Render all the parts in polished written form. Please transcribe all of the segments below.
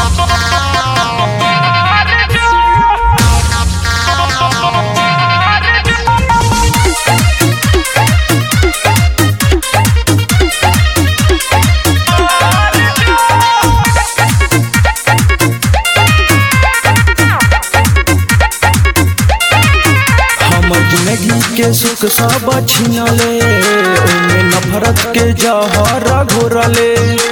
के सुख सब छीनले ओमे नफरत के जहर घोरले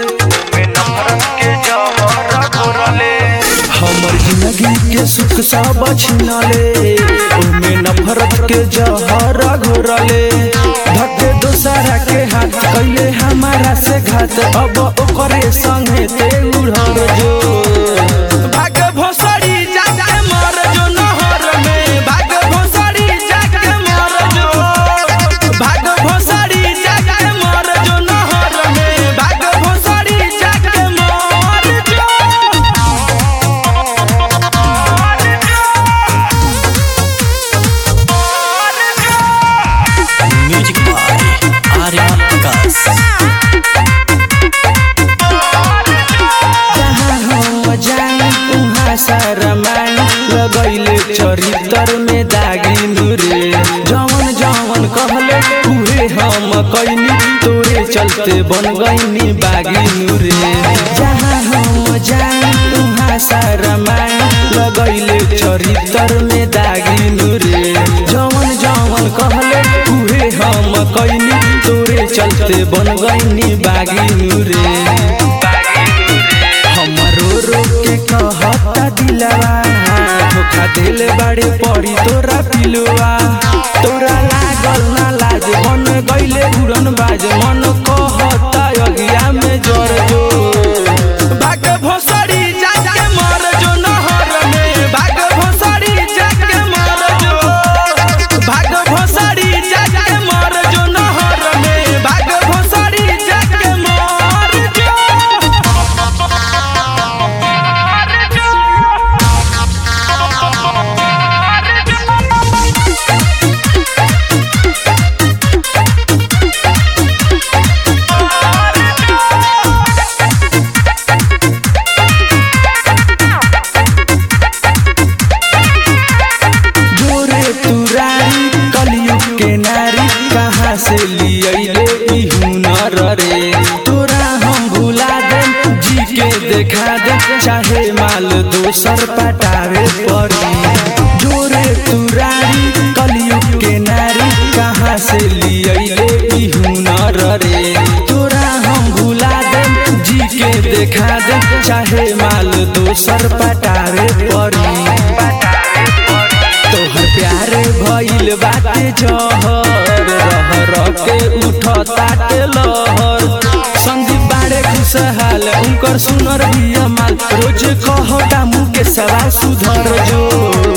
हमर जिंदगी के सुख सब छीनले ओमे नफरत के जहर घोरले धके दोसरा के हाथ कैले हमारा से घात अब ओकरे संगे ते उड़ल जो भाग भोसड़ी जाके मर जो नहर में भाग भोसड़ी जाके मर जो भाग भोसड़ी जाके मर जो नहर में भाग भोसड़ी जाके मर जो म्यूजिक बाय आर्या आकाश। शरमान लगैले चरित्र में दागी नुरे जवन जवन कहले उहे हम कैनी तोरे चलते बन गईनी बागी नुरे जहाँ हम जाए उहाँ शरमान लगैले चरित्र में दागी नुरे जवन जवन कहले उहे हम कैनी तोरे चलते बन गईनी बागी नुरे रो के कहता दिलवा धोखा दिल बड़े पड़ी तोरा पिलुआ तोरा लागल ना लाज मन गईले उड़न बाज मन कहता अगिया में जर जो भाग भोसड़ी जाके मर जो नहर में भाग भोसड़ी जाके मर जो भाग भोसड़ी जाके मर जो नहर में भाग भोसड़ी जाके मर जो से लियले ई हुनर रे तोरा हम भुला दे जी के देखा दे चाहे माल दोसर पटावे पड़ी जोरे तुरारी कलयुग के नारी कहाँ से लियले ई हुनर रे तोरा हम भुला दे जी के देखा दे चाहे माल दोसर पटावे पड़ी तोहर प्यार भइल बाटे जहर रह के उठताटे लहर संदीप बाड़े खुशहाल उनकर सुनर बिया माल रोज कहो दामू के सवा सुधर जो